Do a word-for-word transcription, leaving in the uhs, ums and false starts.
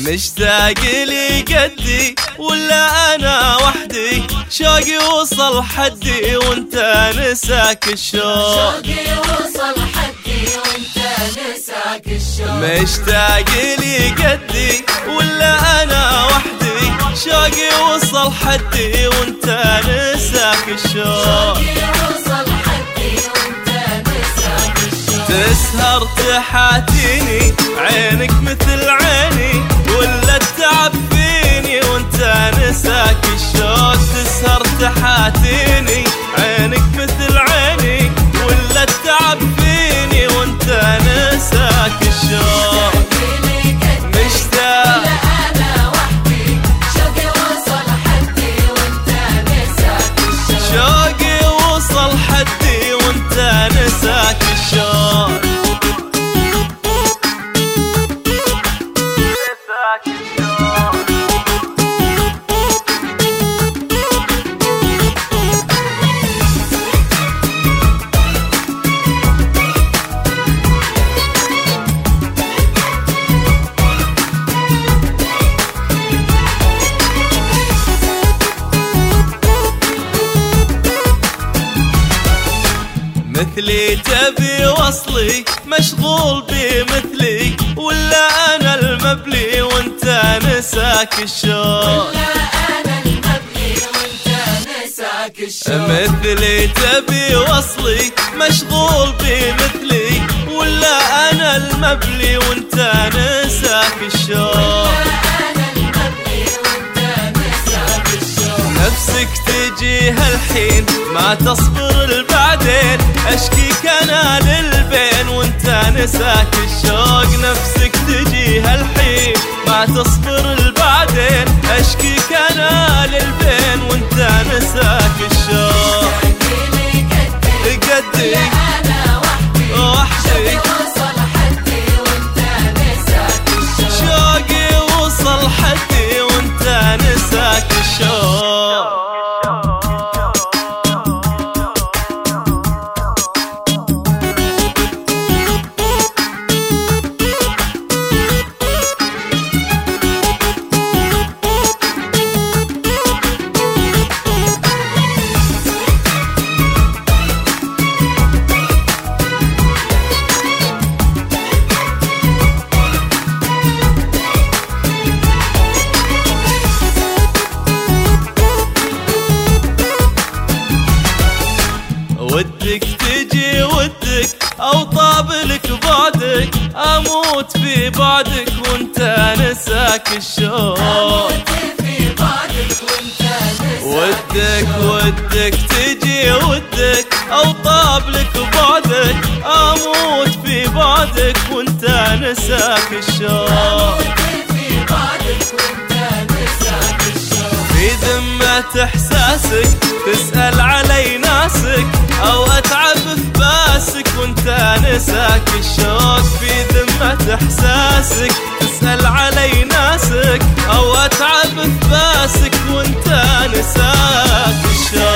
مشتاق لي قدي ولا انا وحدي، شوقي وصل حدي وانت نساك الشوق. شوقي وصل حدي وانت نساك الشوق. مشتاق لي قدي ولا انا وحدي، شوقي وصل حدي وانت نساك الشوق. شوقي وصل حدي وانت نساك الشوق. تسهر تحاتيني عينك مثل عيني، ولا التعب فيني وانت نساك الشوق. تسهر تحاتيني عينك مثل عيني، ولا التعب فيني وانت نساك الشوق. مشتاق انا وحدي، شوقي وصل حدي وانت نساك الشوق. شوقي وصل حدي وانت نساك الشوق. مثلي تبي وصلي، مشغول بمثلي، ولا انا المبلي وانت نساك الشوق. ولا انا المبلي وانت نساك الشوق. مثلي تبي وصلي، مشغول بمثلي، ولا انا المبلي وانت نساك الشوق. نفسك تجيها الحين ما تصبر البعدين، اشكيك انا للبين وانت نساك الشوق. نفسك تجيها الحين ما تصبر البعدين، اشكيك انا للبين وانت نساك الشوق. قدي انا وحدي، وحدي وصل حدي وانت نساك الشوق. شوقي وصل حدي وانت نساك الشوق. ودك تجي ودك او طابلك بعدك، اموت في بعدك وانت نساك الشوق. اموت في بعدك وانت نساك. ودك ودك تجي ودك او طابلك بعدك، اموت في بعدك وانت نساك الشوق. في بعدك وانت نساك الشوق. في ذمة احساسك تسأل علي ناسك، او اتعب في باسك وانت نساك الشوق. في ذمة احساسك تسأل علي ناسك، او اتعب في باسك وانت نساك الشوق.